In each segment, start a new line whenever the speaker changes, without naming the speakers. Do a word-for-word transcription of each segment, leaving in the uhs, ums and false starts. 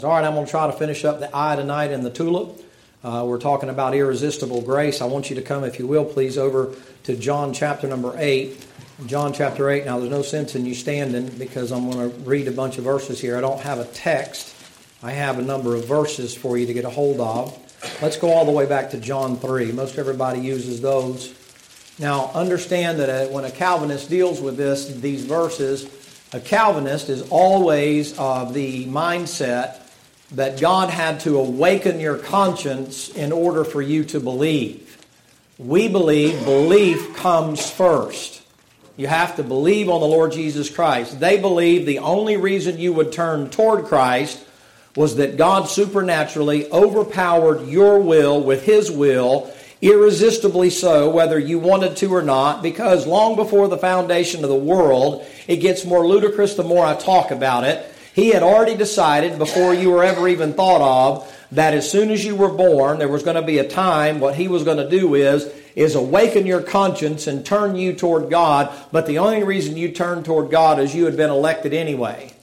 All right, I'm going to try to finish up the eye tonight in the tulip. Uh, we're talking about irresistible grace. I want you to come, if you will, please, over to John chapter number eight. John chapter eight. Now, there's no sense in you standing because I'm going to read a bunch of verses here. I don't have a text. I have a number of verses for you to get a hold of. Let's go all the way back to John three. Most everybody uses those. Now, understand that when a Calvinist deals with this, these verses, a Calvinist is always of the mindset that God had to awaken your conscience in order for you to believe. We believe belief comes first. You have to believe on the Lord Jesus Christ. They believe the only reason you would turn toward Christ was that God supernaturally overpowered your will with His will, irresistibly so, whether you wanted to or not, because long before the foundation of the world, it gets more ludicrous the more I talk about it. He had already decided before you were ever even thought of that as soon as you were born, there was going to be a time, what He was going to do is, is awaken your conscience and turn you toward God. But the only reason you turned toward God is you had been elected anyway.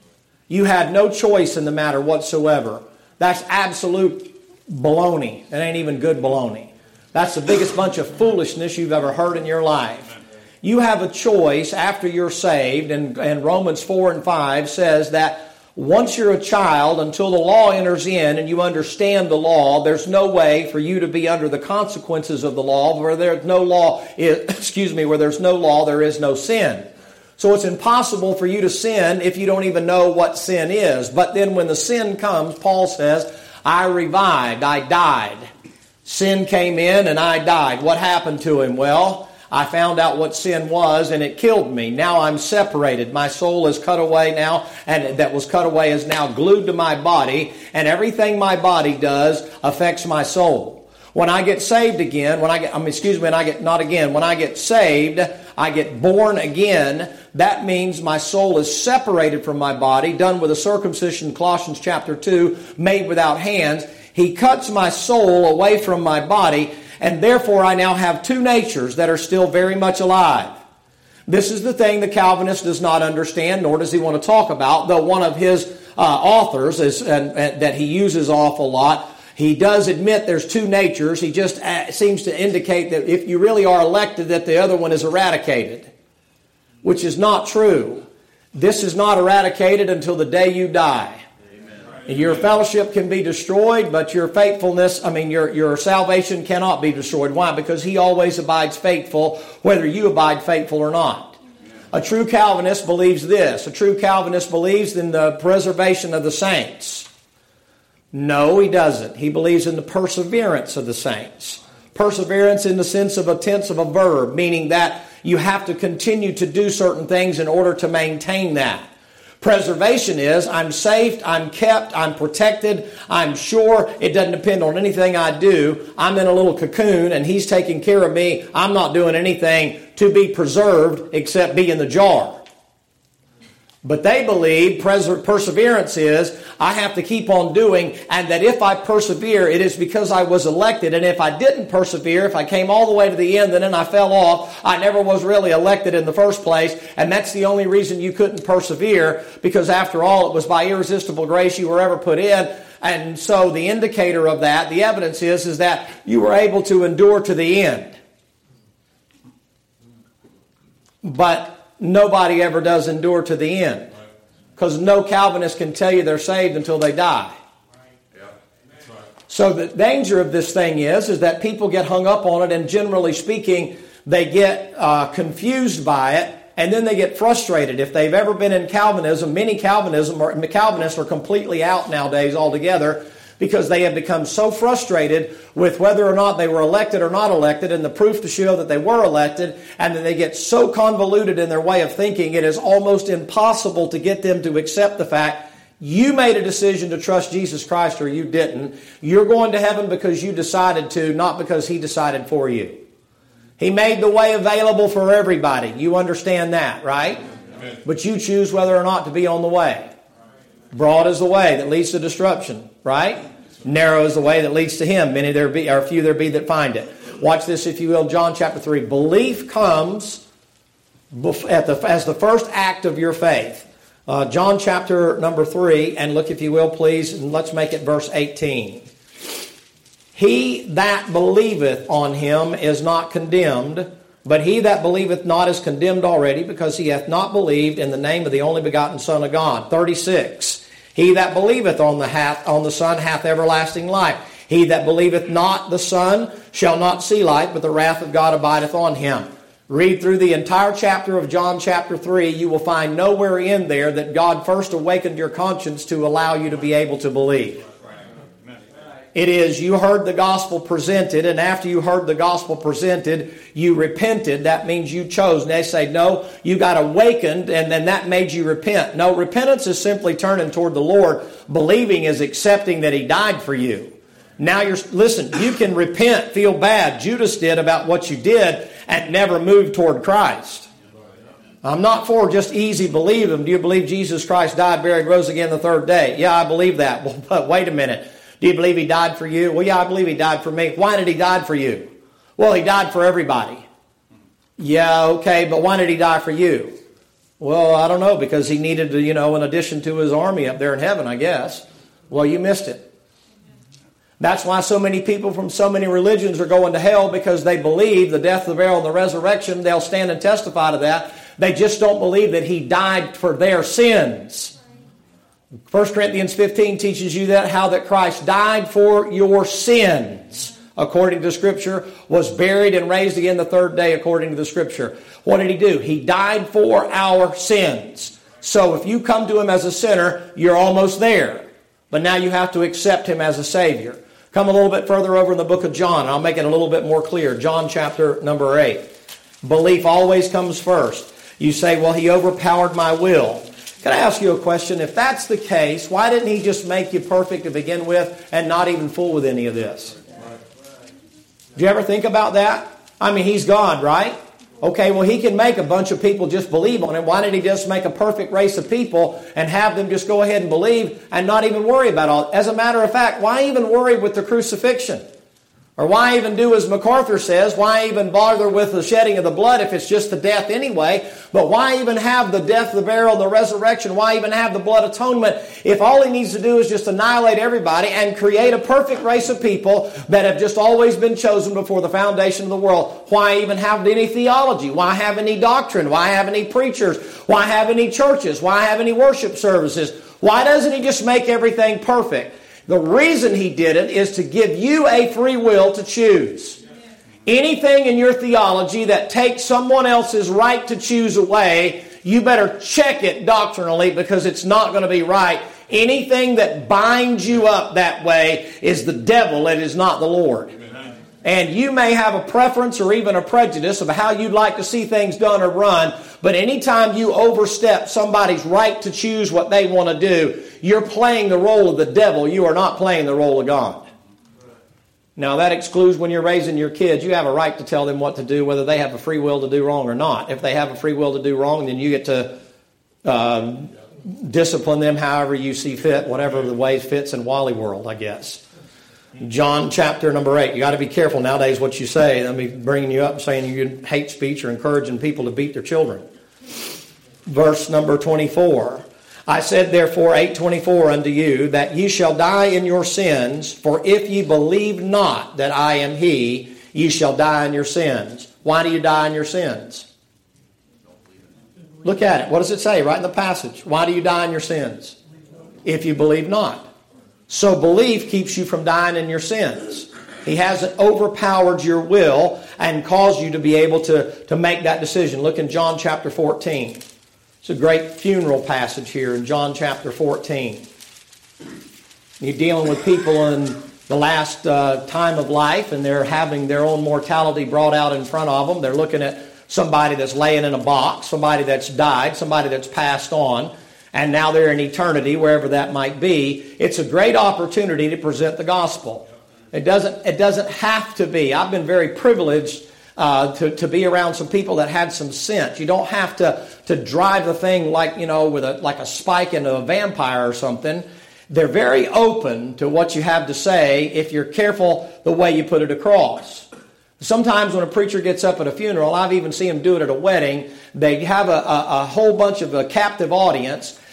You had no choice in the matter whatsoever. That's absolute baloney. It ain't even good baloney. That's the biggest bunch of foolishness you've ever heard in your life. You have a choice after you're saved, and, and Romans four and five says that once you're a child, until the law enters in and you understand the law, there's no way for you to be under the consequences of the law. Where there's no law, is, excuse me, where there's no law, there is no sin. So it's impossible for you to sin if you don't even know what sin is. But then when the sin comes, Paul says, I revived, I died. Sin came in and I died. What happened to him? Well, I found out what sin was and it killed me. Now I'm separated. My soul is cut away now, and that was cut away is now glued to my body, and everything my body does affects my soul. When I get saved again, when I get, I mean, excuse me, when I get, not again, when I get saved, I get born again. That means my soul is separated from my body, done with a circumcision, Colossians chapter two, made without hands. He cuts my soul away from my body, and therefore I now have two natures that are still very much alive. This is the thing the Calvinist does not understand, nor does he want to talk about, though one of his uh, authors is, and, and, that he uses awful lot, he does admit there's two natures. He just uh, seems to indicate that if you really are elected, that the other one is eradicated, which is not true. This is not eradicated until the day you die. Your fellowship can be destroyed, but your faithfulness, I mean, your, your salvation cannot be destroyed. Why? Because He always abides faithful, whether you abide faithful or not. A true Calvinist believes this. A true Calvinist believes in the preservation of the saints. No, he doesn't. He believes in the perseverance of the saints. Perseverance in the sense of a tense of a verb, meaning that you have to continue to do certain things in order to maintain that. Preservation is, I'm safe, I'm kept, I'm protected, I'm sure. It doesn't depend on anything I do. I'm in a little cocoon and He's taking care of me. I'm not doing anything to be preserved except be in the jar. But they believe perseverance is, I have to keep on doing, and that if I persevere, it is because I was elected. And if I didn't persevere, if I came all the way to the end and then I fell off, I never was really elected in the first place. And that's the only reason you couldn't persevere, because after all, it was by irresistible grace you were ever put in. And so the indicator of that, the evidence is, is that you were able to endure to the end. But nobody ever does endure to the end, because no Calvinist can tell you they're saved until they die. So the danger of this thing is, is that people get hung up on it, and generally speaking, they get uh, confused by it, and then they get frustrated. If they've ever been in Calvinism, many Calvinism or Calvinists are completely out nowadays altogether, because they have become so frustrated with whether or not they were elected or not elected, and the proof to show that they were elected, and then they get so convoluted in their way of thinking, it is almost impossible to get them to accept the fact you made a decision to trust Jesus Christ or you didn't. You're going to heaven because you decided to, not because He decided for you. He made the way available for everybody. You understand that, right? Amen. But you choose whether or not to be on the way. Broad is the way that leads to destruction, right? Narrow is the way that leads to Him. Many there be, or few there be that find it. Watch this, if you will, John chapter three. Belief comes at the, as the first act of your faith. Uh, John chapter number three, and look if you will please, and let's make it verse eighteen. He that believeth on him is not condemned, but he that believeth not is condemned already, because he hath not believed in the name of the only begotten Son of God. thirty-six. He that believeth on the hath on the Son hath everlasting life. He that believeth not the Son shall not see life, but the wrath of God abideth on him. Read through the entire chapter of John chapter three. You will find nowhere in there that God first awakened your conscience to allow you to be able to believe. It is, you heard the gospel presented, and after you heard the gospel presented, you repented. That means you chose. And they say, no, you got awakened, and then that made you repent. No, repentance is simply turning toward the Lord. Believing is accepting that He died for you. Now you're, listen, you can repent, feel bad. Judas did about what you did, and never move toward Christ. I'm not for just easy believe Him. Do you believe Jesus Christ died, buried, rose again the third day? Yeah, I believe that. Well, but wait a minute. Do you believe He died for you? Well, yeah, I believe He died for me. Why did He die for you? Well, He died for everybody. Yeah, okay, but why did He die for you? Well, I don't know, because He needed to, you know, in addition to His army up there in heaven, I guess. Well, you missed it. That's why so many people from so many religions are going to hell, because they believe the death, the burial, and the resurrection. They'll stand and testify to that. They just don't believe that He died for their sins. First Corinthians fifteen teaches you that, how that Christ died for your sins, according to Scripture, was buried and raised again the third day, according to the Scripture. What did He do? He died for our sins. So if you come to Him as a sinner, you're almost there. But now you have to accept Him as a Savior. Come a little bit further over in the book of John, and I'll make it a little bit more clear. John chapter number eight. Belief always comes first. You say, well, He overpowered my will. Can I ask you a question? If that's the case, why didn't He just make you perfect to begin with and not even fool with any of this? Do you ever think about that? I mean, He's God, right? Okay, well, He can make a bunch of people just believe on Him. Why did He just make a perfect race of people and have them just go ahead and believe and not even worry about all? As a matter of fact, why even worry with the crucifixion? Or why even do as MacArthur says, why even bother with the shedding of the blood if it's just the death anyway? But why even have the death, the burial, and the resurrection? Why even have the blood atonement if all He needs to do is just annihilate everybody and create a perfect race of people that have just always been chosen before the foundation of the world? Why even have any theology? Why have any doctrine? Why have any preachers? Why have any churches? Why have any worship services? Why doesn't He just make everything perfect? The reason He did it is to give you a free will to choose. Anything in your theology that takes someone else's right to choose away, you better check it doctrinally, because it's not going to be right. Anything that binds you up that way is the devil. It is not the Lord. And you may have a preference or even a prejudice of how you'd like to see things done or run, but anytime you overstep somebody's right to choose what they want to do, you're playing the role of the devil. You are not playing the role of God. Now, that excludes when you're raising your kids. You have a right to tell them what to do, whether they have a free will to do wrong or not. If they have a free will to do wrong, then you get to um, discipline them however you see fit, whatever the way fits in Wally World, I guess. John chapter number eight. You got to be careful nowadays what you say. They'll be bringing you up and saying you hate speech or encouraging people to beat their children. Verse number twenty-four. I said therefore, eight twenty-four, unto you, that ye shall die in your sins, for if ye believe not that I am He, ye shall die in your sins. Why do you die in your sins? Look at it. What does it say right in the passage? Why do you die in your sins? If you believe not. So belief keeps you from dying in your sins. He hasn't overpowered your will and caused you to be able to, to make that decision. Look in John chapter fourteen. It's a great funeral passage here in John chapter fourteen. You're dealing with people in the last uh, time of life, and they're having their own mortality brought out in front of them. They're looking at somebody that's laying in a box, somebody that's died, somebody that's passed on. And now they're in eternity, wherever that might be. It's a great opportunity to present the gospel. It doesn't, it doesn't have to be. I've been very privileged uh, to, to be around some people that had some sense. You don't have to, to drive the thing like, you know, with a, like a spike into a vampire or something. They're very open to what you have to say if you're careful the way you put it across. Sometimes when a preacher gets up at a funeral, I've even seen them do it at a wedding, they have a, a, a whole bunch of a captive audience,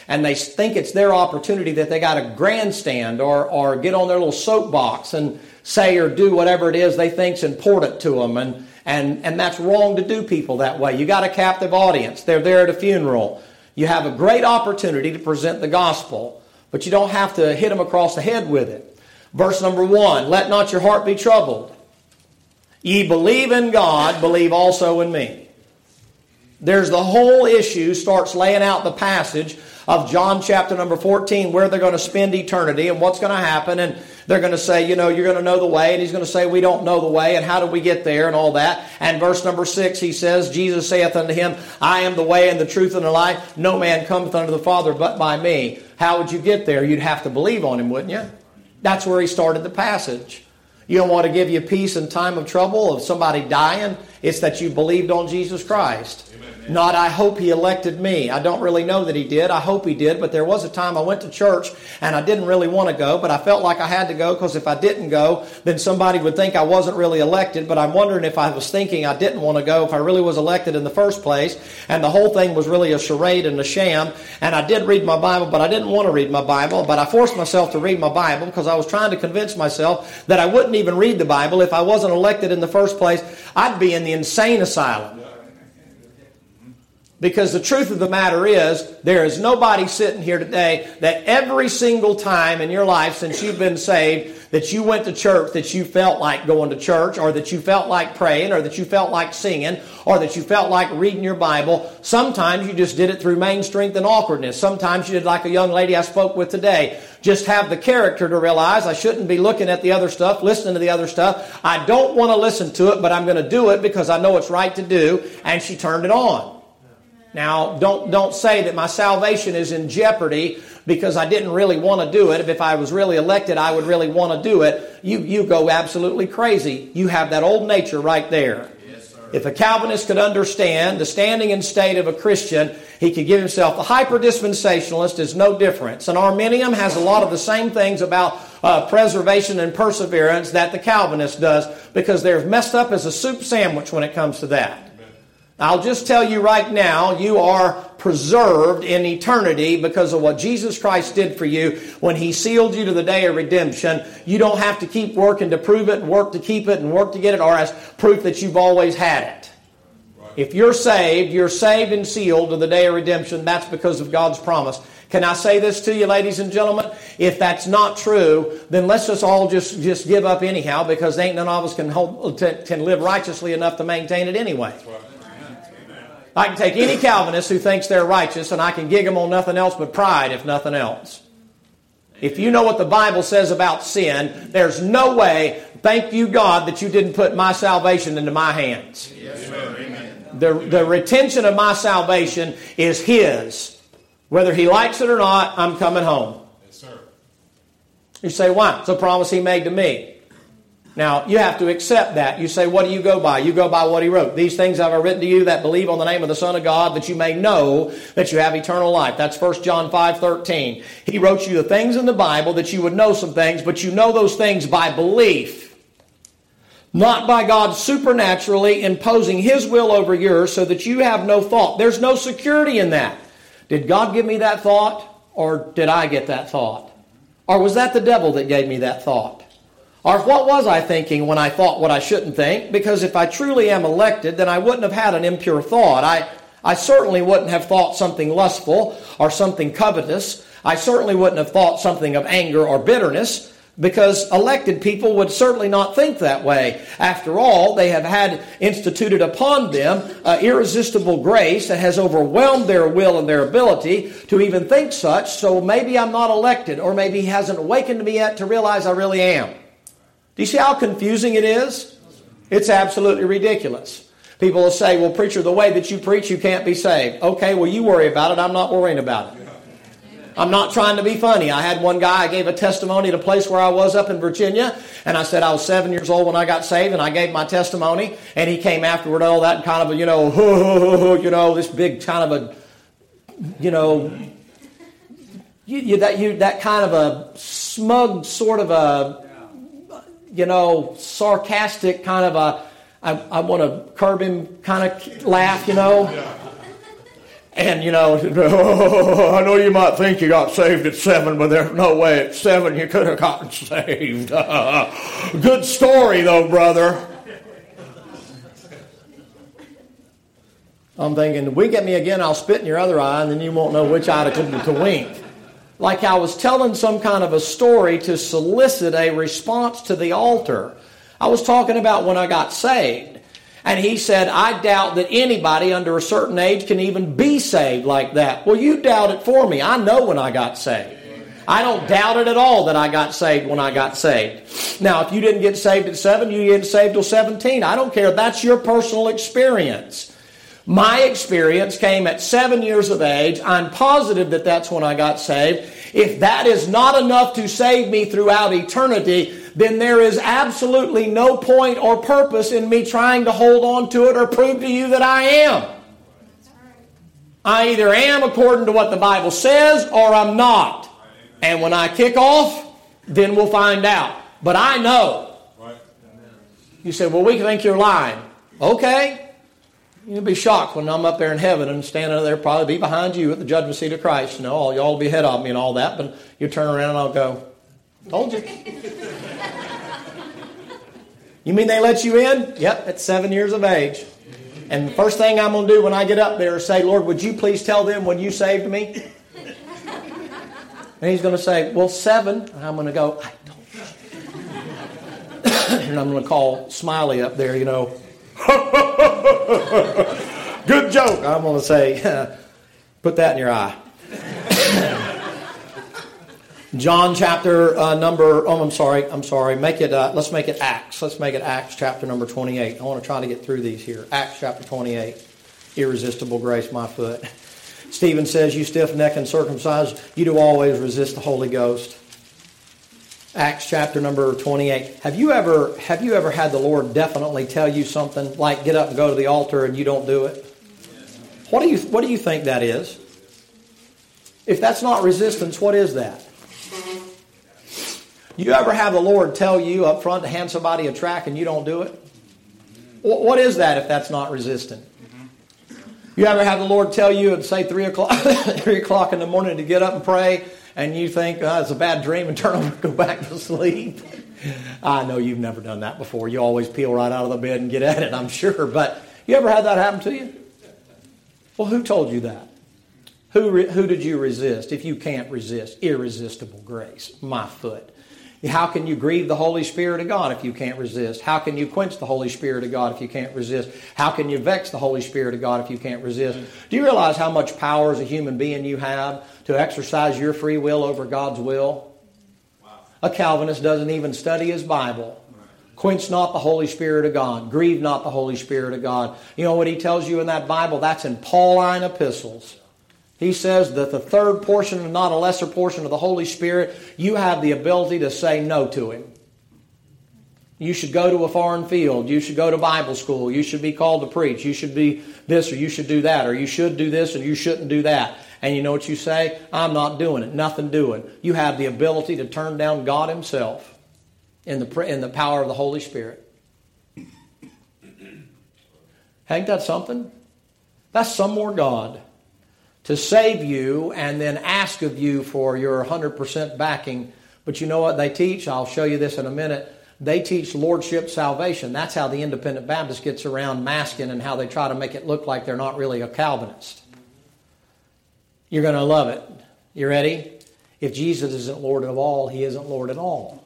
and they think it's their opportunity that they got to grandstand or, or get on their little soapbox and say or do whatever it is they think's important to them. And, and, and that's wrong to do people that way. You got a captive audience. They're there at a funeral. You have a great opportunity to present the gospel, but you don't have to hit them across the head with it. Verse number one, let not your heart be troubled. Ye believe in God, believe also in me. There's the whole issue, starts laying out the passage of John chapter number fourteen, where they're going to spend eternity and what's going to happen. And they're going to say, you know, you're going to know the way. And he's going to say, we don't know the way. And how do we get there and all that? And verse number six, he says, Jesus saith unto him, I am the way and the truth and the life. No man cometh unto the Father but by me. How would you get there? You'd have to believe on him, wouldn't you? That's where he started the passage. You don't want to give you peace in time of trouble of somebody dying. It's that you believed on Jesus Christ. Not, I hope he elected me. I don't really know that he did. I hope he did. But there was a time I went to church and I didn't really want to go, but I felt like I had to go because if I didn't go, then somebody would think I wasn't really elected. But I'm wondering if I was thinking I didn't want to go, if I really was elected in the first place. And the whole thing was really a charade and a sham. And I did read my Bible, but I didn't want to read my Bible. But I forced myself to read my Bible because I was trying to convince myself that I wouldn't even read the Bible. If I wasn't elected in the first place, I'd be in the insane asylum. Because the truth of the matter is, there is nobody sitting here today that every single time in your life since you've been saved, that you went to church, that you felt like going to church, or that you felt like praying, or that you felt like singing, or that you felt like reading your Bible. Sometimes you just did it through main strength and awkwardness. Sometimes you did like a young lady I spoke with today. Just have the character to realize I shouldn't be looking at the other stuff, listening to the other stuff. I don't want to listen to it, but I'm going to do it because I know it's right to do. And she turned it on. Now, don't don't say that my salvation is in jeopardy because I didn't really want to do it. If I was really elected, I would really want to do it. You you go absolutely crazy. You have that old nature right there. Yes, sir. If a Calvinist could understand the standing and state of a Christian, he could give himself. The hyper-dispensationalist is no difference. An Arminian has a lot of the same things about uh, preservation and perseverance that the Calvinist does because they're messed up as a soup sandwich when it comes to that. I'll just tell you right now, you are preserved in eternity because of what Jesus Christ did for you when He sealed you to the day of redemption. You don't have to keep working to prove it and work to keep it and work to get it or as proof that you've always had it. Right. If you're saved, you're saved and sealed to the day of redemption. That's because of God's promise. Can I say this to you, ladies and gentlemen? If that's not true, then let's just all just, just give up anyhow because ain't none of us can, hold, can live righteously enough to maintain it anyway. That's right. I can take any Calvinist who thinks they're righteous and I can gig them on nothing else but pride, if nothing else. If you know what the Bible says about sin, there's no way, thank you God, that you didn't put my salvation into my hands. Yes, sir. The, the retention of my salvation is His. Whether He likes it or not, I'm coming home. Yes, sir. You say, why? It's a promise He made to me. Now, you have to accept that. You say, what do you go by? You go by what He wrote. These things have I written to you that believe on the name of the Son of God, that you may know that you have eternal life. That's First John five thirteen. He wrote you the things in the Bible that you would know some things, but you know those things by belief. Not by God supernaturally imposing His will over yours so that you have no thought. There's no security in that. Did God give me that thought, or did I get that thought? Or was that the devil that gave me that thought? Or what was I thinking when I thought what I shouldn't think? Because if I truly am elected, then I wouldn't have had an impure thought. I, I certainly wouldn't have thought something lustful or something covetous. I certainly wouldn't have thought something of anger or bitterness because elected people would certainly not think that way. After all, they have had instituted upon them uh, irresistible grace that has overwhelmed their will and their ability to even think such. So maybe I'm not elected, or maybe He hasn't awakened me yet to realize I really am. Do you see how confusing it is? It's absolutely ridiculous. People will say, well, preacher, the way that you preach, you can't be saved. Okay, well, you worry about it. I'm not worrying about it. I'm not trying to be funny. I had one guy, I gave a testimony at a place where I was up in Virginia, and I said I was seven years old when I got saved, and I gave my testimony, and he came afterward, all that kind of a, you know, you know, this big kind of a, you know, you, you, that, you, that kind of a smug sort of a, you know, sarcastic kind of a, I, I want to curb him kind of laugh, you know.
And, you know, oh, I know you might think you got saved at seven, but there's no way at seven you could have gotten saved. Good story, though, brother. I'm thinking, wink at me again, I'll spit in your other eye, and then you won't know which eye to, to wink. Like I was telling some kind of a story to solicit a response to the altar. I was talking about when I got saved. And he said, I doubt that anybody under a certain age can even be saved like that. Well, you doubt it for me. I know when I got saved. I don't doubt it at all that I got saved when I got saved. Now, if you didn't get saved at seven, you didn't get saved till seventeen. I don't care. That's your personal experience. My experience came at seven years of age. I'm positive that that's when I got saved. If that is not enough to save me throughout eternity, then there is absolutely no point or purpose in me trying to hold on to it or prove to you that I am. I either am according to what the Bible says or I'm not. And when I kick off, then we'll find out. But I know. You say, well, we think you're lying. Okay. You'll be shocked when I'm up there in heaven and standing there, probably be behind you at the judgment seat of Christ. You know, all y'all will be ahead of me and all that. But you turn around and I'll go, told you. You mean they let you in? Yep, at seven years of age. And the first thing I'm going to do when I get up there is say, Lord, would you please tell them when you saved me? And he's going to say, well, seven. And I'm going to go, I don't know. And I'm going to call Smiley up there, you know. Good joke. I'm going to say, put that in your eye. John chapter uh, number, oh, I'm sorry, I'm sorry. Make it, uh, let's make it Acts. Let's make it Acts chapter number twenty-eight. I want to try to get through these here. Acts chapter twenty-eight. Irresistible grace, my foot. Stephen says, you stiff-necked and circumcised, you do always resist the Holy Ghost. Acts chapter number twenty-eight. Have you ever, have you ever had the Lord definitely tell you something, like get up and go to the altar and you don't do it? What do you, what do you think that is? If that's not resistance, what is that? You ever have the Lord tell you up front to hand somebody a tract and you don't do it? What is that if that's not resistant? You ever have the Lord tell you at say three o'clock, three o'clock in the morning to get up and pray, and you think oh, it's a bad dream and turn over and go back to sleep? I know you've never done that before. You always peel right out of the bed and get at it, I'm sure. But you ever had that happen to you? Well, who told you that? Who re- who did you resist? If you can't resist, irresistible grace, my foot. How can you grieve the Holy Spirit of God if you can't resist? How can you quench the Holy Spirit of God if you can't resist? How can you vex the Holy Spirit of God if you can't resist? Do you realize how much power as a human being you have to exercise your free will over God's will? Wow. A Calvinist doesn't even study his Bible. Quench not the Holy Spirit of God. Grieve not the Holy Spirit of God. You know what he tells you in that Bible? That's in Pauline epistles. He says that the third portion, and not a lesser portion of the Holy Spirit, you have the ability to say no to Him. You should go to a foreign field. You should go to Bible school. You should be called to preach. You should be this or you should do that. Or you should do this or you shouldn't do that. And you know what you say? I'm not doing it. Nothing doing. You have the ability to turn down God Himself in the, in the power of the Holy Spirit. Ain't that something? That's some more God to save you and then ask of you for your one hundred percent backing. But you know what they teach? I'll show you this in a minute. They teach lordship salvation. That's how the independent Baptist gets around masking and how they try to make it look like they're not really a Calvinist. You're going to love it. You ready? If Jesus isn't Lord of all, He isn't Lord at all.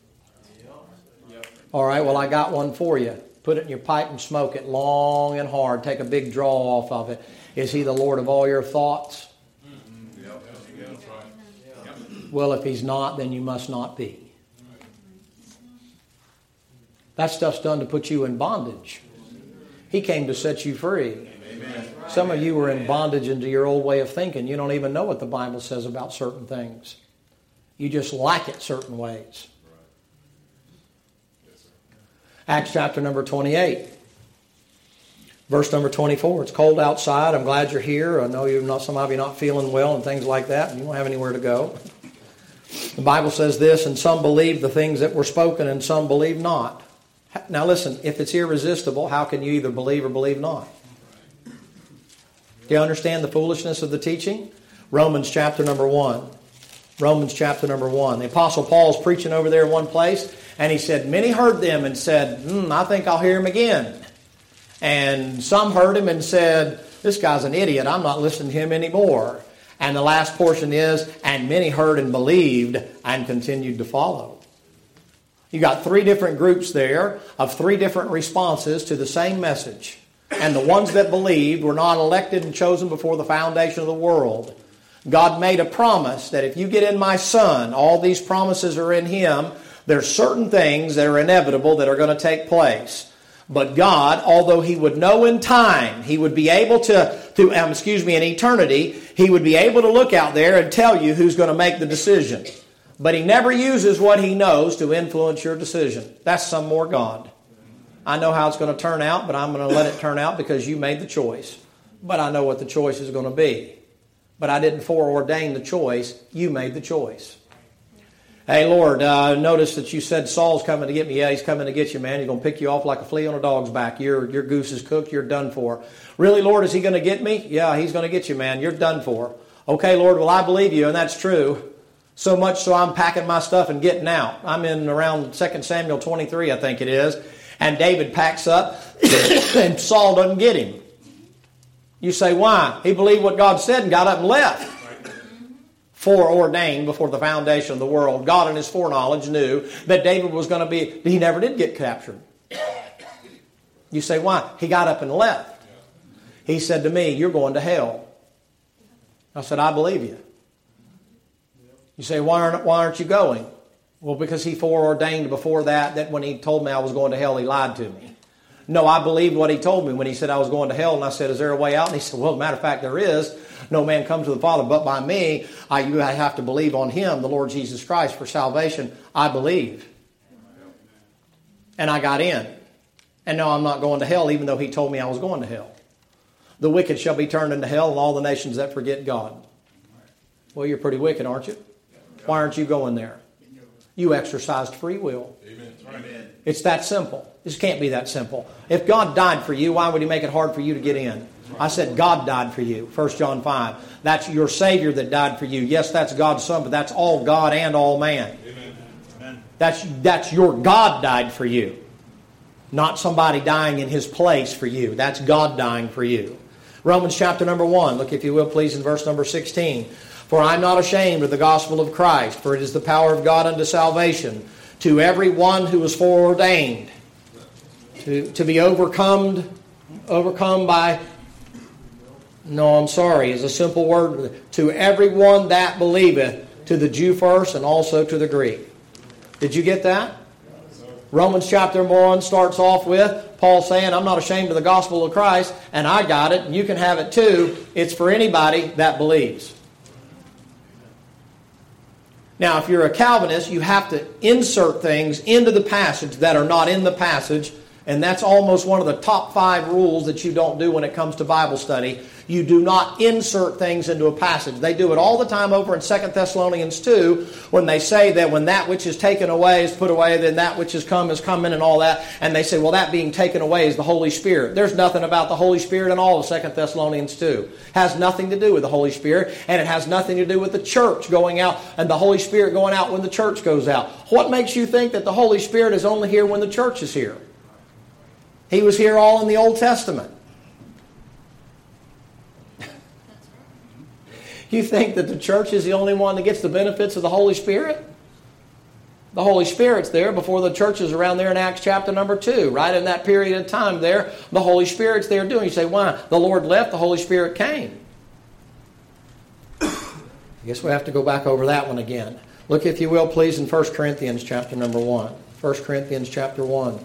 All right, well, I got one for you. Put it in your pipe and smoke it long and hard. Take a big draw off of it. Is He the Lord of all your thoughts? Well, if He's not, then you must not be. That stuff's done to put you in bondage. He came to set you free. Some of you were in bondage into your old way of thinking. You don't even know what the Bible says about certain things. You just like it certain ways. Acts chapter number twenty-eight. Verse number twenty-four. It's cold outside. I'm glad you're here. I know you're not, some of you are not feeling well and things like that. And you don't have anywhere to go. The Bible says this, and some believed the things that were spoken and some believed not. Now listen, if it's irresistible, how can you either believe or believe not?
Do you understand the foolishness of the teaching? Romans chapter number one. Romans chapter number one. The Apostle Paul's preaching over there in one place, and he said, many heard them and said, hmm, I think I'll hear him again. And some heard him and said, this guy's an idiot. I'm not listening to him anymore. And the last portion is, and many heard and believed and continued to follow. You got three different groups there of three different responses to the same message. And the ones that believed were not elected and chosen before the foundation of the world. God made a promise that if you get in my Son, all these promises are in Him. There's certain things that are inevitable that are going to take place. But God, although He would know in time, He would be able to, to um, excuse me, in eternity, He would be able to look out there and tell you who's going to make the decision. But He never uses what He knows to influence your decision. That's some more God. I know how it's going to turn out, but I'm going to let it turn out because you made the choice. But I know what the choice is going to be. But I didn't foreordain the choice. You made the choice. Hey, Lord, uh, notice that you said Saul's coming to get me. Yeah, he's coming to get you, man. He's going to pick you off like a flea on a dog's back. Your, your goose is cooked. You're done for. Really, Lord, is he going to get me? Yeah, he's going to get you, man. You're done for. Okay, Lord, well, I believe you, and that's true. So much so I'm packing my stuff and getting out. I'm in around Second Samuel twenty-three, I think it is. And David packs up, and Saul doesn't get him. You say, why? He believed what God said and got up and left. Foreordained before the foundation of the world. God in His foreknowledge knew that David was going to be, he never did get captured. You say, why? He got up and left. He said to me, you're going to hell. I said, I believe you. You say, why aren't, why aren't you going? Well, because He foreordained before that, that when He told me I was going to hell, He lied to me. No, I believed what He told me when He said I was going to hell. And I said, is there a way out? And He said, well, as a matter of fact, there is. No man comes to the Father but by me. I, you have to believe on Him, the Lord Jesus Christ, for salvation. I believe. And I got in. And now I'm not going to hell, even though He told me I was going to hell. The wicked shall be turned into hell, and all the nations that forget God. Well, you're pretty wicked, aren't you? Why aren't you going there? You exercised free will. Amen. It's that simple. This can't be that simple. If God died for you, why would He make it hard for you to get in? I said God died for you. First John five. That's your Savior that died for you. Yes, that's God's Son, but that's all God and all man. Amen. That's, that's your God died for you. Not somebody dying in His place for you. That's God dying for you. Romans chapter number one. Look, if you will, please, in verse number sixteen. For I am not ashamed of the gospel of Christ, for it is the power of God unto salvation to every one who is foreordained, to, to be overcome, overcome by, no, I'm sorry, is a simple word, to everyone that believeth, to the Jew first and also to the Greek. Did you get that? Romans chapter one starts off with Paul saying, I'm not ashamed of the gospel of Christ, and I got it, and you can have it too. It's for anybody that believes. Now, if you're a Calvinist, you have to insert things into the passage that are not in the passage, and that's almost one of the top five rules that you don't do when it comes to Bible study. You do not insert things into a passage. They do it all the time over in Second Thessalonians two when they say that when that which is taken away is put away, then that which is come is come in and all that. And they say, well, that being taken away is the Holy Spirit. There's nothing about the Holy Spirit in all of Second Thessalonians two. It has nothing to do with the Holy Spirit, and it has nothing to do with the church going out and the Holy Spirit going out when the church goes out. What makes you think that the Holy Spirit is only here when the church is here? He was here all in the Old Testament. You think that the church is the only one that gets the benefits of the Holy Spirit? The Holy Spirit's there before the church is around there in Acts chapter number two. Right in that period of time there, the Holy Spirit's there doing. You say, why? The Lord left, the Holy Spirit came. I guess we have to go back over that one again. Look, if you will, please, in First Corinthians chapter number one. First Corinthians chapter one.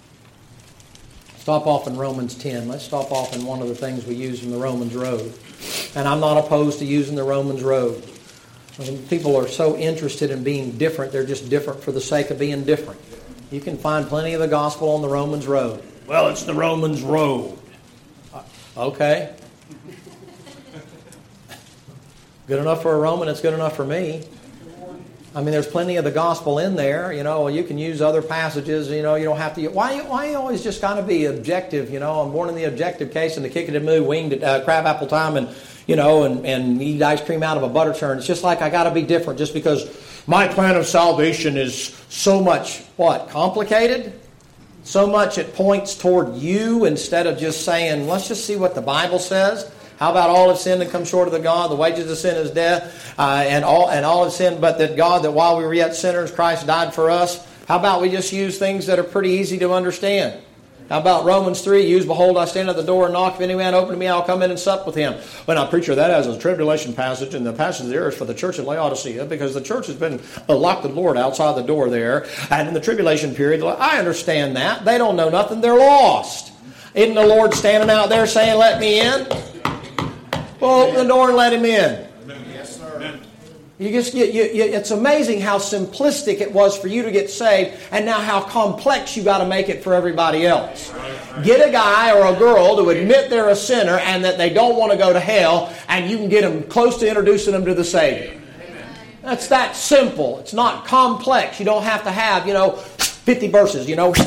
Stop off in Romans ten. Let's stop off in one of the things we use in the Romans Road. And I'm not opposed to using the Romans Road. When people are so interested in being different, they're just different for the sake of being different. You can find plenty of the gospel on the Romans Road. Well, it's the Romans Road. Okay. Good enough for a Roman, it's good enough for me. I mean, there's plenty of the gospel in there. You know, you can use other passages. You know, you don't have to. Why? Why you always just got to be objective? You know, I'm born in the objective case, and the kick it and move, winged at uh, crab apple time, and you know, and and eat ice cream out of a butter churn. It's just like I got to be different, just because my plan of salvation is so much what complicated, so much it points toward you instead of just saying, let's just see what the Bible says. How about all have sinned and come short of the God? The wages of sin is death, uh, and all and all have sinned, but that God, that while we were yet sinners, Christ died for us. How about we just use things that are pretty easy to understand? How about Romans three? Use, behold, I stand at the door and knock. If any man open to me, I'll come in and sup with him. Well, now, preacher, that has a tribulation passage, and the passage there is for the church at Laodicea, because the church has been uh, locked the Lord outside the door there, and in the tribulation period, I understand that. They don't know nothing. They're lost. Isn't the Lord standing out there saying, let me in? Well, open the door and let him in.
Yes, sir.
You just get, you, you, it's amazing how simplistic it was for you to get saved, and now how complex you got to make it for everybody else. Get a guy or a girl to admit they're a sinner and that they don't want to go to hell, and you can get them close to introducing them to the Savior. That's that simple. It's not complex. You don't have to have, you know, fifty verses, you know.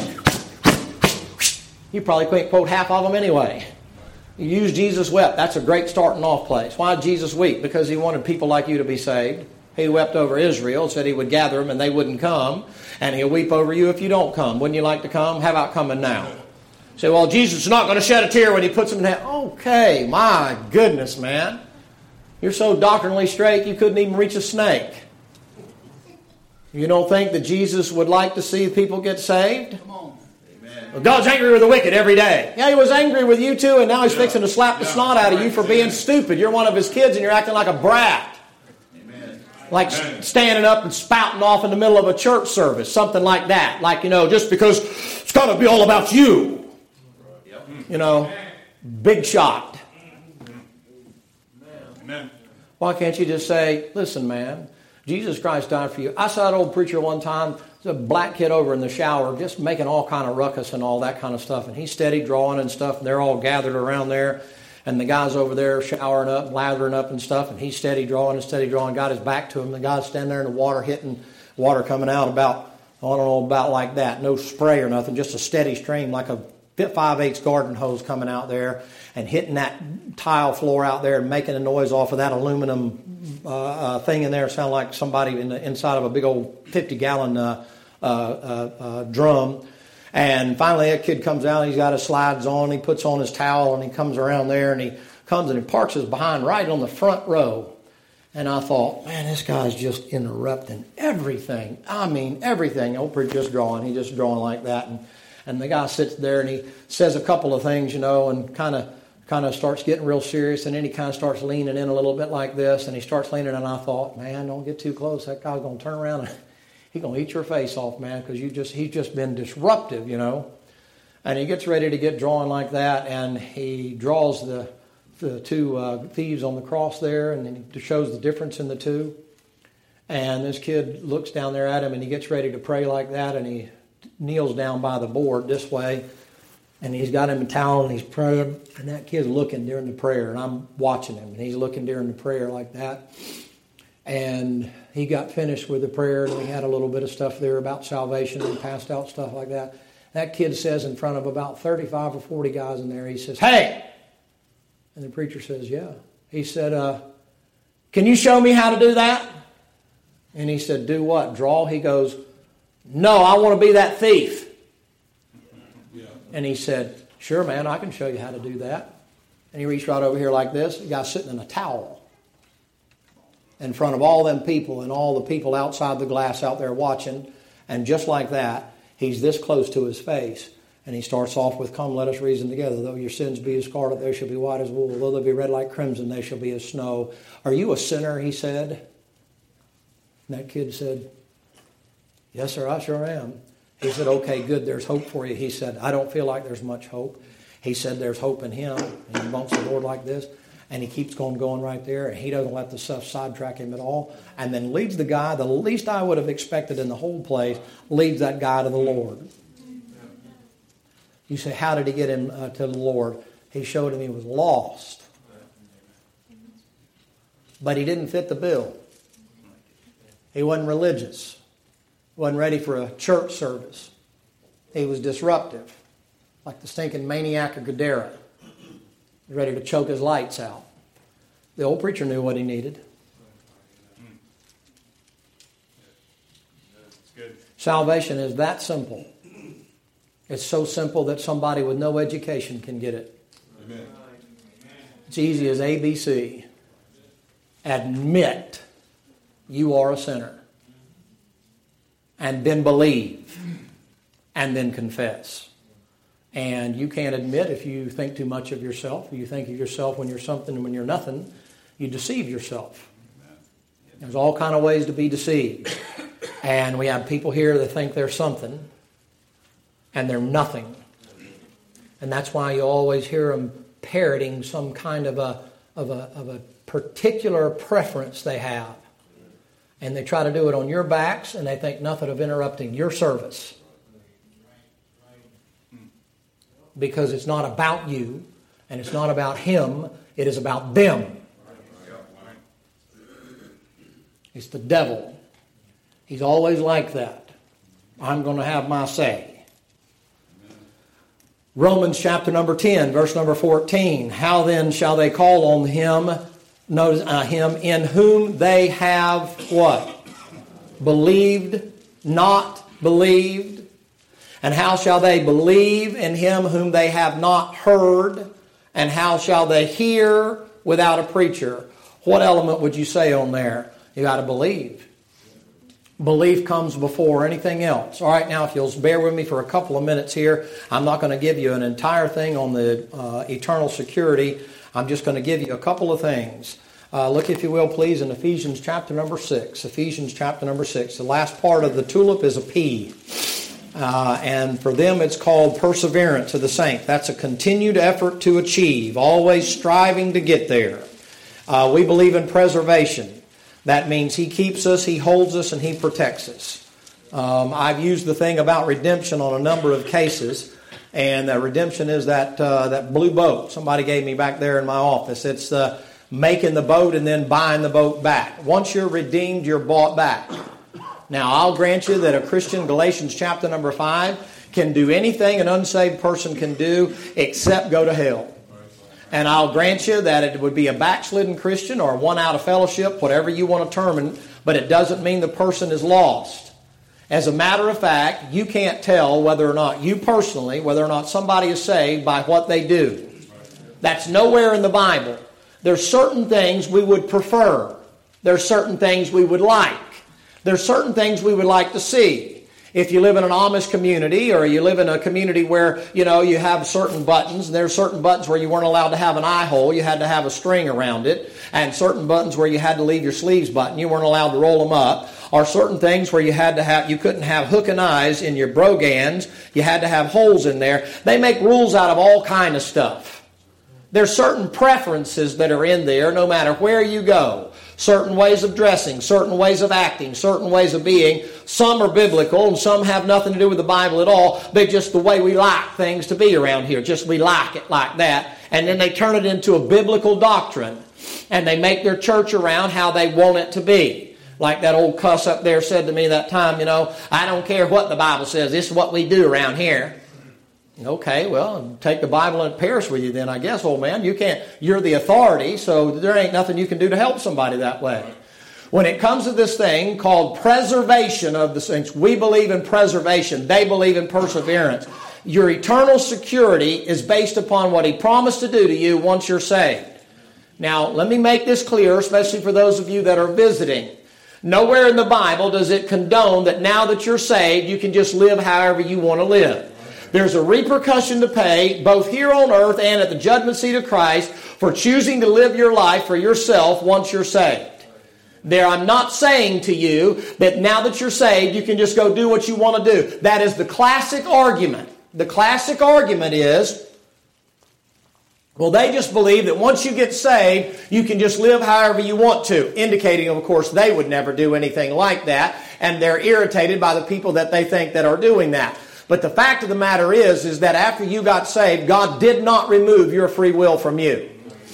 You probably can't quote half of them anyway. You use Jesus wept. That's a great starting off place. Why did Jesus weep? Because he wanted people like you to be saved. He wept over Israel, said he would gather them and they wouldn't come. And he'll weep over you if you don't come. Wouldn't you like to come? How about coming now? Say, well, Jesus is not going to shed a tear when he puts them in hell. Okay, my goodness, man. You're so doctrinally straight you couldn't even reach a snake. You don't think that Jesus would like to see people get saved?
Come on.
Well, God's angry with the wicked every day. Yeah, he was angry with you too, and now he's yeah. fixing to slap the yeah. snot out of you for being stupid. You're one of his kids and you're acting like a brat.
Amen.
Like
Amen.
standing up and spouting off in the middle of a church service. Something like that. Like, you know, just because it's got to be all about you.
Yep.
You know, big shot.
Amen.
Why can't you just say, listen, man, Jesus Christ died for you. I saw an old preacher one time. There's a black kid over in the shower just making all kind of ruckus and all that kind of stuff. And he's steady drawing and stuff. And they're all gathered around there. And the guy's over there showering up, lathering up and stuff. And he's steady drawing and steady drawing. Got his back to him. The guy's standing there in the water hitting, water coming out about, I don't know, about like that. No spray or nothing. Just a steady stream like a five-eighths garden hose coming out there. And hitting that tile floor out there and making a noise off of that aluminum uh, uh, thing in there. Sound like somebody in the inside of a big old fifty-gallon uh, uh, uh, uh, drum. And finally that kid comes out and he's got his slides on. He puts on his towel and he comes around there and he comes and he parks his behind right on the front row. And I thought, man, this guy's just interrupting everything. I mean, everything. Old preacher just drawing. He's just drawing like that. And, and the guy sits there and he says a couple of things, you know, and kind of kind of starts getting real serious, and then he kind of starts leaning in a little bit like this, and he starts leaning, and I thought, man, don't get too close. That guy's going to turn around and he's going to eat your face off, man, because you just he's just been disruptive, you know. And he gets ready to get drawn like that, and he draws the the two uh, thieves on the cross there, and then he shows the difference in the two. And this kid looks down there at him, and he gets ready to pray like that, and he kneels down by the board this way. And he's got him a towel and he's praying. And that kid's looking during the prayer. And I'm watching him. And he's looking during the prayer like that. And he got finished with the prayer. And we had a little bit of stuff there about salvation and passed out stuff like that. That kid says in front of about thirty-five or forty guys in there, he says, hey! And the preacher says, yeah. He said, uh, can you show me how to do that? And he said, do what? Draw? He goes, no, I want to be that thief. And he said, sure, man, I can show you how to do that. And he reached right over here like this. The guy's sitting in a towel in front of all them people and all the people outside the glass out there watching. And just like that, he's this close to his face. And he starts off with, come, let us reason together. Though your sins be as scarlet, they shall be white as wool. Though they be red like crimson, they shall be as snow. Are you a sinner, he said. And that kid said, yes, sir, I sure am. He said, okay, good, there's hope for you. He said, I don't feel like there's much hope. He said, there's hope in him. And he bumps the Lord like this. And he keeps going, going right there. And he doesn't let the stuff sidetrack him at all. And then leads the guy, the least I would have expected in the whole place, leads that guy to the Lord. You say, how did he get him uh, to the Lord? He showed him he was lost. But he didn't fit the bill. He wasn't religious. He wasn't ready for a church service. He was disruptive, like the stinking maniac of Gadara. He was ready to choke his lights out. The old preacher knew what he needed.
Good.
Salvation is that simple. It's so simple that somebody with no education can get it.
Amen.
It's easy as A B C. Admit you are a sinner. And then believe. And then confess. And you can't admit if you think too much of yourself. You think of yourself when you're something and when you're nothing. You deceive yourself. There's all kind of ways to be deceived. And we have people here that think they're something. And they're nothing. And that's why you always hear them parroting some kind of a, of a, of a particular preference they have. And they try to do it on your backs, and they think nothing of interrupting your service. Because it's not about you, and it's not about him, it is about them. It's the devil. He's always like that. I'm going to have my say. Romans chapter number ten, verse number fourteen. How then shall they call on him, notice, uh, him in whom they have what? Believed, not believed. And how shall they believe in him whom they have not heard? And how shall they hear without a preacher? What element would you say on there? You got to believe. Belief comes before anything else. All right, now if you'll bear with me for a couple of minutes here, I'm not going to give you an entire thing on the uh, eternal security. I'm just going to give you a couple of things. Uh, look, if you will, please, in Ephesians chapter number six. Ephesians chapter number six. The last part of the tulip is a P. Uh, and for them it's called perseverance of the saint. That's a continued effort to achieve, always striving to get there. Uh, we believe in preservation. That means he keeps us, he holds us, and he protects us. Um, I've used the thing about redemption on a number of cases. And uh, redemption is that uh, that blue boat somebody gave me back there in my office. It's uh, making the boat and then buying the boat back. Once you're redeemed, you're bought back. Now, I'll grant you that a Christian, Galatians chapter number five, can do anything an unsaved person can do except go to hell. And I'll grant you that it would be a backslidden Christian or one out of fellowship, whatever you want to term it, but it doesn't mean the person is lost. As a matter of fact, you can't tell whether or not you personally, whether or not somebody is saved by what they do. That's nowhere in the Bible. There's certain things we would prefer. There's certain things we would like. There's certain things we would like to see. If you live in an Amish community or you live in a community where, you know, you have certain buttons, and there are certain buttons where you weren't allowed to have an eye hole, you had to have a string around it, and certain buttons where you had to leave your sleeves button, you weren't allowed to roll them up, or certain things where you had to have, you couldn't have hook and eyes in your brogans, you had to have holes in there. They make rules out of all kind of stuff. There's certain preferences that are in there no matter where you go. Certain ways of dressing, certain ways of acting, certain ways of being. Some are biblical and some have nothing to do with the Bible at all. They're just the way we like things to be around here. Just we like it like that. And then they turn it into a biblical doctrine. And they make their church around how they want it to be. Like that old cuss up there said to me that time, you know, I don't care what the Bible says. This is what we do around here. Okay, well, take the Bible and perish with you then, I guess, old man. You can't, you're the authority, so there ain't nothing you can do to help somebody that way. When it comes to this thing called preservation of the saints, we believe in preservation. They believe in perseverance. Your eternal security is based upon what he promised to do to you once you're saved. Now, let me make this clear, especially for those of you that are visiting. Nowhere in the Bible does it condone that now that you're saved, you can just live however you want to live. There's a repercussion to pay, both here on earth and at the judgment seat of Christ, for choosing to live your life for yourself once you're saved. There, I'm not saying to you that now that you're saved, you can just go do what you want to do. That is the classic argument. The classic argument is, well, they just believe that once you get saved, you can just live however you want to, indicating, of course, they would never do anything like that, and they're irritated by the people that they think that are doing that. But the fact of the matter is, is that after you got saved, God did not remove your free will from you.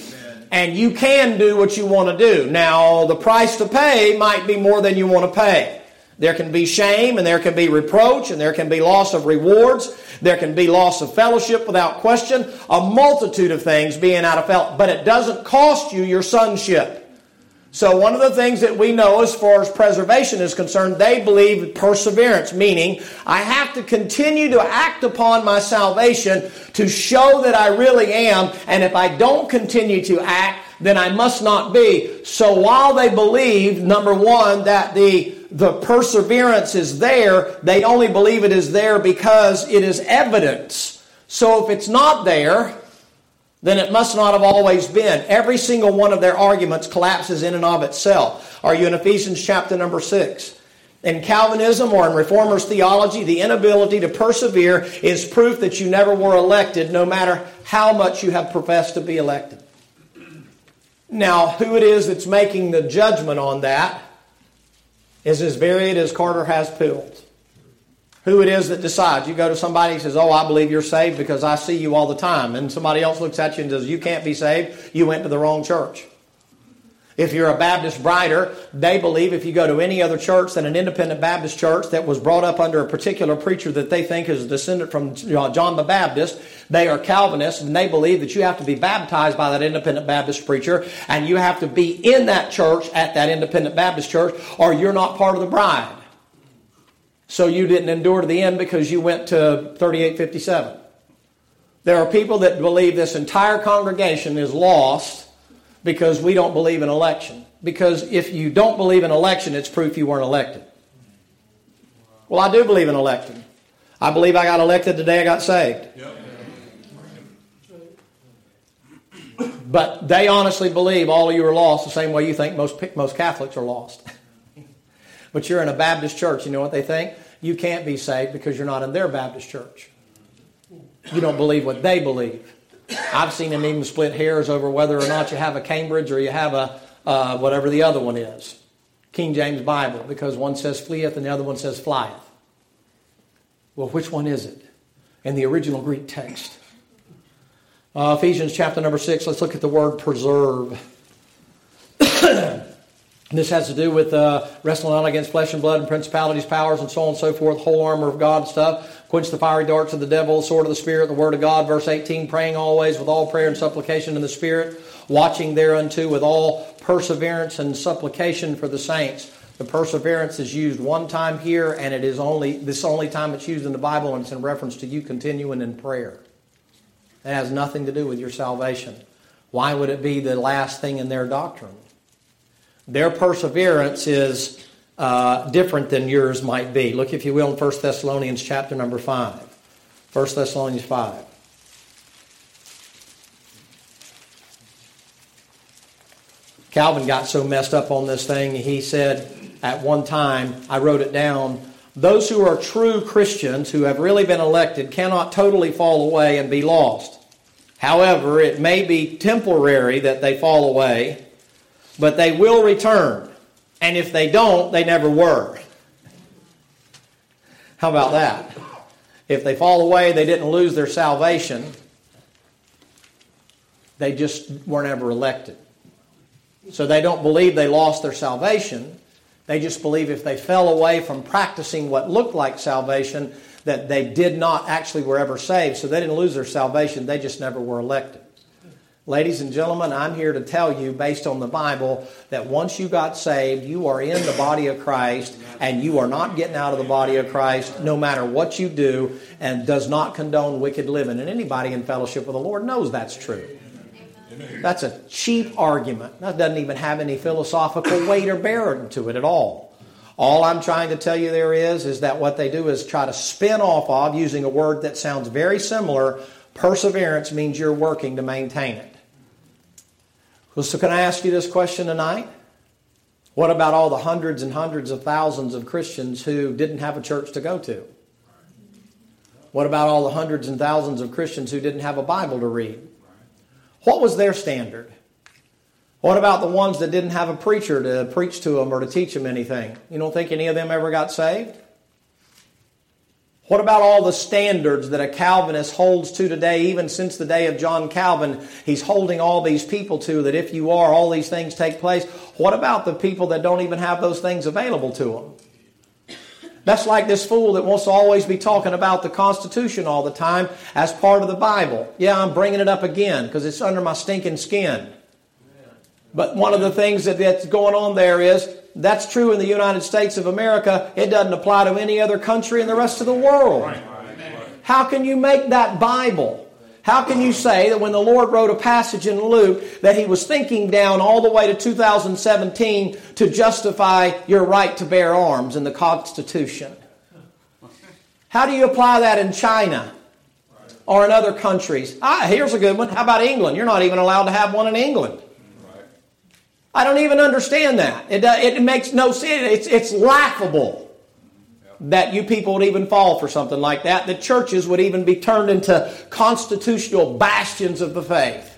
And you can do what you want to do. Now, the price to pay might be more than you want to pay. There can be shame, and there can be reproach, and there can be loss of rewards. There can be loss of fellowship without question. A multitude of things being out of fellowship. But it doesn't cost you your sonship. So one of the things that we know as far as preservation is concerned, they believe perseverance, meaning I have to continue to act upon my salvation to show that I really am, and if I don't continue to act, then I must not be. So while they believe, number one, that the, the perseverance is there, they only believe it is there because it is evidence. So if it's not there, then it must not have always been. Every single one of their arguments collapses in and of itself. Are you in Ephesians chapter number six? In Calvinism or in Reformers theology, the inability to persevere is proof that you never were elected, no matter how much you have professed to be elected. Now, who it is that's making the judgment on that is as varied as Carter has pills. Who it is that decides. You go to somebody and says, oh, I believe you're saved because I see you all the time. And somebody else looks at you and says, you can't be saved. You went to the wrong church. If you're a Baptist brighter, they believe if you go to any other church than an independent Baptist church that was brought up under a particular preacher that they think is a descendant from John the Baptist, they are Calvinists, and they believe that you have to be baptized by that independent Baptist preacher, and you have to be in that church at that independent Baptist church, or you're not part of the bride. So you didn't endure to the end because you went to thirty-eight fifty-seven. There are people that believe this entire congregation is lost because we don't believe in election. Because if you don't believe in election, it's proof you weren't elected. Well, I do believe in election. I believe I got elected the day I got saved. But they honestly believe all of you are lost the same way you think most, most Catholics are lost. But you're in a Baptist church. You know what they think? You can't be saved because you're not in their Baptist church. You don't believe what they believe. I've seen them even split hairs over whether or not you have a Cambridge or you have a uh, whatever the other one is. King James Bible, because one says fleeth and the other one says flieth. Well, which one is it in the original Greek text? Uh, Ephesians chapter number six, let's look at the word preserve. This has to do with uh, wrestling not against flesh and blood and principalities, powers, and so on and so forth, whole armor of God stuff. Quench the fiery darts of the devil, the sword of the Spirit, the word of God. Verse eighteen, praying always with all prayer and supplication in the Spirit, watching thereunto with all perseverance and supplication for the saints. The perseverance is used one time here, and it is only this only time it's used in the Bible, and it's in reference to you continuing in prayer. It has nothing to do with your salvation. Why would it be the last thing in their doctrine? Their perseverance is uh, different than yours might be. Look, if you will, in First Thessalonians chapter number five. First Thessalonians five. Calvin got so messed up on this thing, he said at one time, I wrote it down, those who are true Christians who have really been elected cannot totally fall away and be lost. However, it may be temporary that they fall away, but they will return. And if they don't, they never were. How about that? If they fall away, they didn't lose their salvation. They just were never elected. So they don't believe they lost their salvation. They just believe if they fell away from practicing what looked like salvation, that they did not actually were ever saved. So they didn't lose their salvation. They just never were elected. Ladies and gentlemen, I'm here to tell you, based on the Bible, that once you got saved, you are in the body of Christ, and you are not getting out of the body of Christ no matter what you do, and does not condone wicked living. And anybody in fellowship with the Lord knows that's true. That's a cheap argument. That doesn't even have any philosophical weight or bearing to it at all. All I'm trying to tell you there is, is that what they do is try to spin off of, using a word that sounds very similar. Perseverance means you're working to maintain it. So can I ask you this question tonight? What about all the hundreds and hundreds of thousands of Christians who didn't have a church to go to? What about all the hundreds and thousands of Christians who didn't have a Bible to read? What was their standard? What about the ones that didn't have a preacher to preach to them or to teach them anything? You don't think any of them ever got saved? What about all the standards that a Calvinist holds to today, even since the day of John Calvin? He's holding all these people to that if you are, all these things take place. What about the people that don't even have those things available to them? That's like this fool that wants to always be talking about the Constitution all the time as part of the Bible. Yeah, I'm bringing it up again because it's under my stinking skin. But one of the things that, that's going on there is, that's true in the United States of America. It doesn't apply to any other country in the rest of the world. How can you make that Bible? How can you say that when the Lord wrote a passage in Luke that He was thinking down all the way to two thousand seventeen to justify your right to bear arms in the Constitution? How do you apply that in China or in other countries? Ah, here's a good one. How about England? You're not even allowed to have one in England. I don't even understand that. It, uh, it makes no sense. It's, it's laughable that you people would even fall for something like that. That churches would even be turned into constitutional bastions of the faith.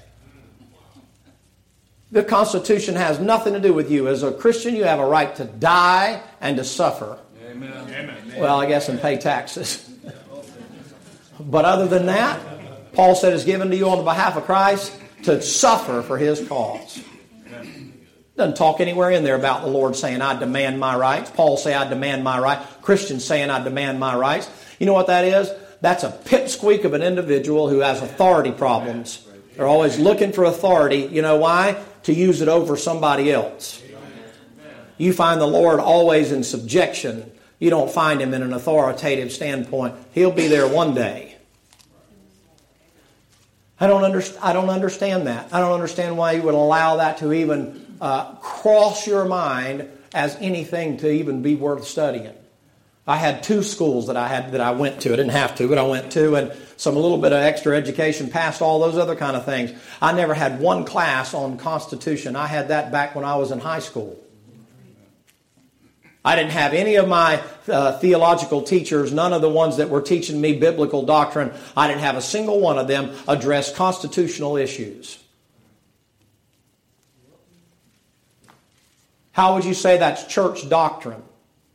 The Constitution has nothing to do with you. As a Christian, you have a right to die and to suffer.
Amen. Amen.
Well, I guess and pay taxes. But other than that, Paul said it's given to you on the behalf of Christ to suffer for His cause. Doesn't talk anywhere in there about the Lord saying, I demand my rights. Paul say, I demand my rights. Christians saying, I demand my rights. You know what that is? That's a pipsqueak of an individual who has authority problems. They're always looking for authority. You know why? To use it over somebody else. You find the Lord always in subjection. You don't find Him in an authoritative standpoint. He'll be there one day. I don't, underst- I don't understand that. I don't understand why you would allow that to even uh, cross your mind as anything to even be worth studying. I had two schools that I had that I went to. I didn't have to, but I went to, and some a little bit of extra education past all those other kind of things. I never had one class on Constitution. I had that back when I was in high school. I didn't have any of my uh, theological teachers, none of the ones that were teaching me biblical doctrine. I didn't have a single one of them address constitutional issues. How would you say that's church doctrine?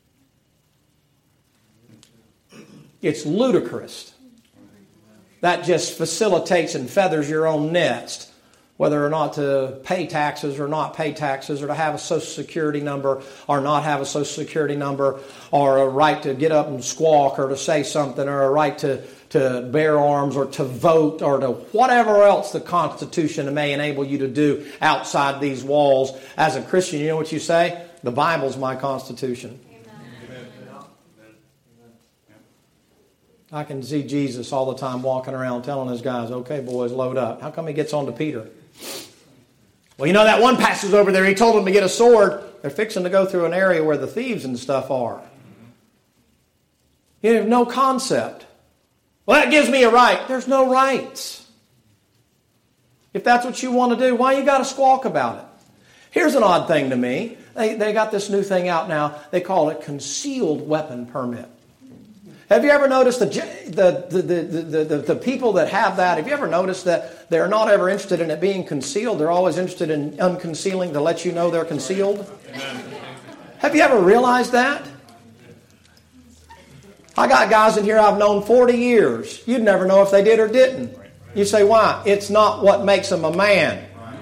It's ludicrous. That just facilitates and feathers your own nest. Whether or not to pay taxes or not pay taxes, or to have a Social Security number or not have a Social Security number, or a right to get up and squawk or to say something, or a right to, to bear arms or to vote or to whatever else the Constitution may enable you to do outside these walls. As a Christian, you know what you say? The Bible's my Constitution. I can see Jesus all the time walking around telling his guys, okay, boys, load up. How come he gets on to Peter? Well, you know that one pastor's over there, he told them to get a sword. They're fixing to go through an area where the thieves and stuff are. You have no concept. Well, that gives me a right. There's no rights. If that's what you want to do, why you got to squawk about it? Here's an odd thing to me. They, they got this new thing out now. They call it concealed weapon permit. Have you ever noticed the, the, the, the, the, the people that have that, have you ever noticed that they're not ever interested in it being concealed? They're always interested in unconcealing to let you know they're concealed? Amen. Have you ever realized that? I got guys in here I've known forty years. You'd never know if they did or didn't. You say, why? It's not what makes them a man.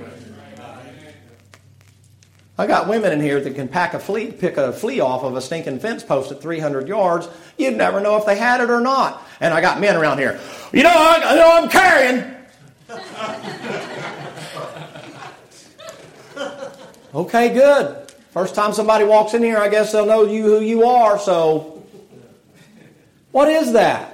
I got women in here that can pack a flea, pick a flea off of a stinking fence post at three hundred yards. You'd never know if they had it or not. And I got men around here. You know, I, I know I'm carrying. Okay, good. First time somebody walks in here, I guess they'll know you who you are. So, what is that?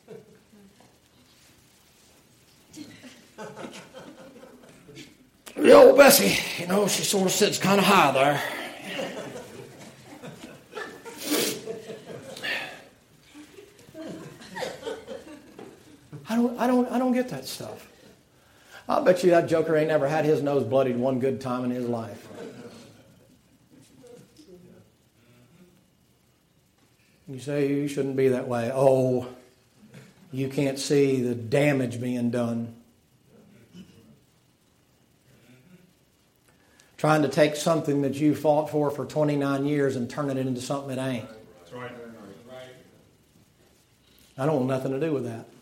The old Bessie, you know, she sort of sits kind of high there. I don't, I don't, I don't get that stuff. I'll bet you that joker ain't never had his nose bloodied one good time in his life. You say you shouldn't be that way. Oh, you can't see the damage being done. Trying to take something that you fought for for twenty-nine years and turn it into something it ain't.
That's right.
I don't want nothing to do with that.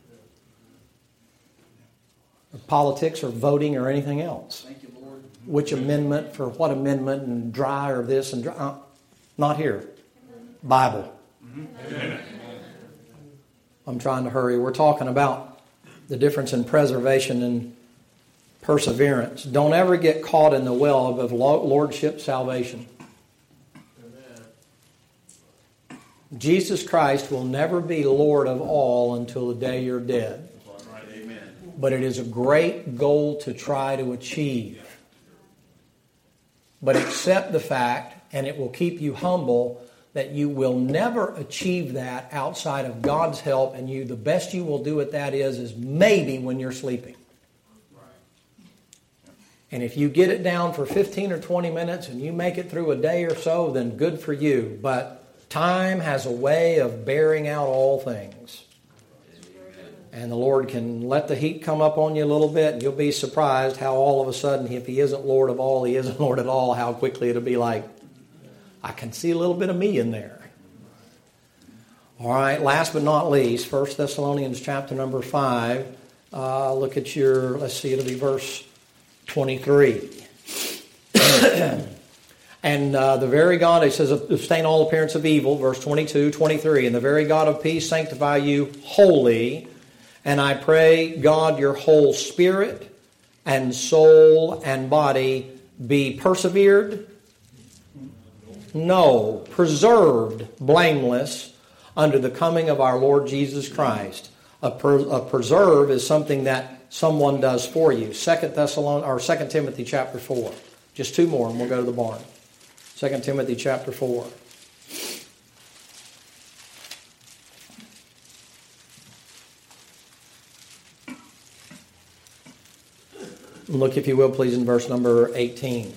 Or politics or voting or anything else.
Thank you, Lord.
Which amendment for what amendment and dry or this and dry. Uh, not here. Bible. Mm-hmm. I'm trying to hurry. We're talking about the difference in preservation and perseverance. Don't ever get caught in the web of lordship salvation. Jesus Christ will never be Lord of all until the day you're dead.
Amen.
But it is a great goal to try to achieve. But accept the fact, and it will keep you humble, that you will never achieve that outside of God's help, and you the best you will do at that is is maybe when you're sleeping. And if you get it down for fifteen or twenty minutes and you make it through a day or so, then good for you. But time has a way of bearing out all things. And the Lord can let the heat come up on you a little bit, and you'll be surprised how all of a sudden, if He isn't Lord of all, He isn't Lord at all, how quickly it'll be like, I can see a little bit of me in there. All right, last but not least, First Thessalonians chapter number five. Uh, look at your, let's see, it'll be verse twenty-three. And uh, the very God, it says, abstain all appearance of evil, verse twenty-two, twenty-three. And the very God of peace sanctify you wholly. And I pray, God, your whole spirit and soul and body be persevered? No, preserved blameless under the coming of our Lord Jesus Christ. A, per, a preserve is something that someone does for you. Second Thessalonians or Second Timothy chapter four. Just two more, and we'll go to the barn. Second Timothy chapter four. Look, if you will, please, in verse number eighteen.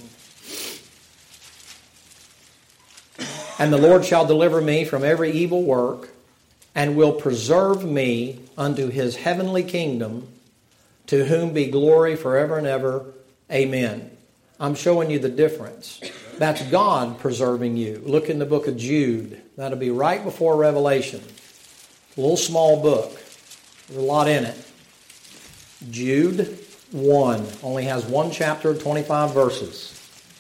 And the Lord shall deliver me from every evil work, and will preserve me unto His heavenly kingdom, to whom be glory forever and ever. Amen. I'm showing you the difference. That's God preserving you. Look in the book of Jude. That'll be right before Revelation. A little small book. There's a lot in it. Jude one. Only has one chapter, twenty-five verses.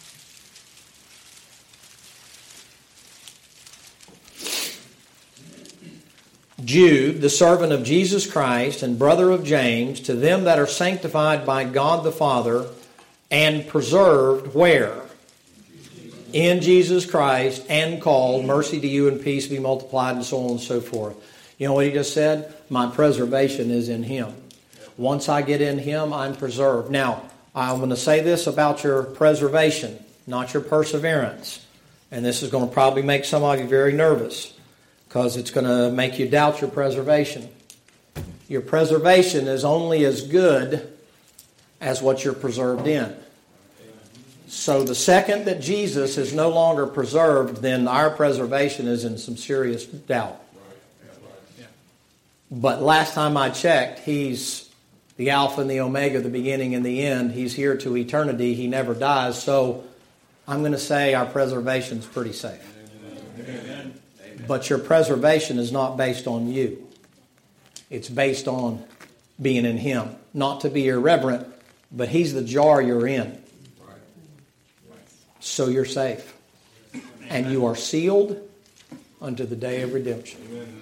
Jude, the servant of Jesus Christ and brother of James, to them that are sanctified by God the Father and preserved where? In Jesus Christ and called, mercy to you and peace be multiplied, and so on and so forth. You know what he just said? My preservation is in Him. Once I get in Him, I'm preserved. Now, I'm going to say this about your preservation, not your perseverance. And this is going to probably make some of you very nervous, because it's going to make you doubt your preservation. Your preservation is only as good as what you're preserved in. So the second that Jesus is no longer preserved, then our preservation is in some serious doubt. But last time I checked, He's the Alpha and the Omega, the beginning and the end. He's here to eternity. He never dies. So I'm going to say our preservation is pretty safe. Amen. But your preservation is not based on you. It's based on being in Him. Not to be irreverent, but He's the jar you're in. So you're safe. And you are sealed unto the day of redemption.